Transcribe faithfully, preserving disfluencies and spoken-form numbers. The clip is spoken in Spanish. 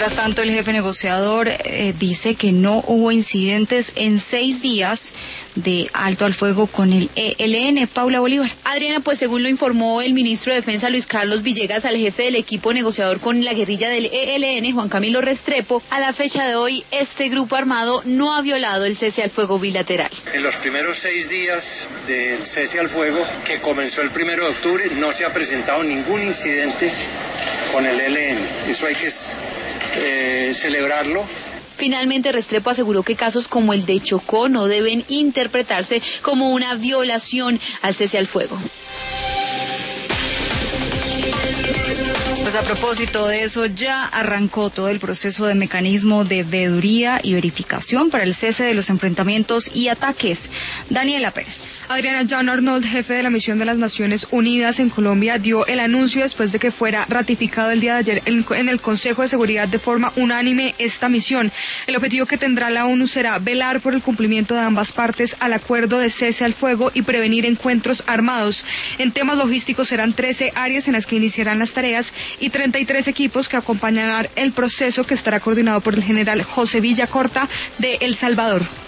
Mientras tanto, el jefe negociador eh, dice que no hubo incidentes en seis días de alto al fuego con el E L N. Paula Bolívar. Adriana, pues según lo informó el ministro de Defensa Luis Carlos Villegas al jefe del equipo negociador con la guerrilla del E L N, Juan Camilo Restrepo, a la fecha de hoy este grupo armado no ha violado el cese al fuego bilateral. En los primeros seis días del cese al fuego, que comenzó el primero de octubre, no se ha presentado ningún incidente con el E L N. Eso hay que eh, celebrarlo. Finalmente, Restrepo aseguró que casos como el de Chocó no deben interpretarse como una violación al cese al fuego. Pues a propósito de eso, ya arrancó todo el proceso de mecanismo de veeduría y verificación para el cese de los enfrentamientos y ataques. Daniela Pérez. Adriana, John Arnold, jefe de la misión de las Naciones Unidas en Colombia, dio el anuncio después de que fuera ratificado el día de ayer en el Consejo de Seguridad de forma unánime esta misión. El objetivo que tendrá la ONU será velar por el cumplimiento de ambas partes al acuerdo de cese al fuego y prevenir encuentros armados. En temas logísticos serán trece áreas en las que iniciarán las tareas y treinta y tres equipos que acompañarán el proceso, que estará coordinado por el general José Villacorta de El Salvador.